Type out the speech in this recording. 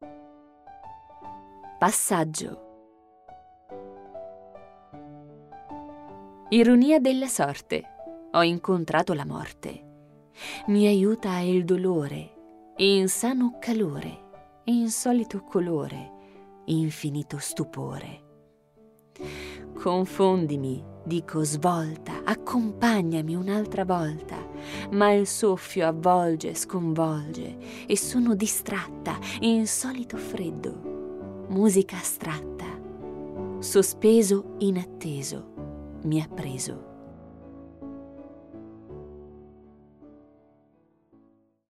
Passaggio. Ironia della sorte. Ho incontrato la morte. Mi aiuta il dolore, insano calore, insolito colore, infinito stupore. Confondimi, dico svolta, accompagnami un'altra volta, ma il soffio avvolge, sconvolge e sono distratta, insolito freddo, musica astratta, sospeso, inatteso, mi ha preso.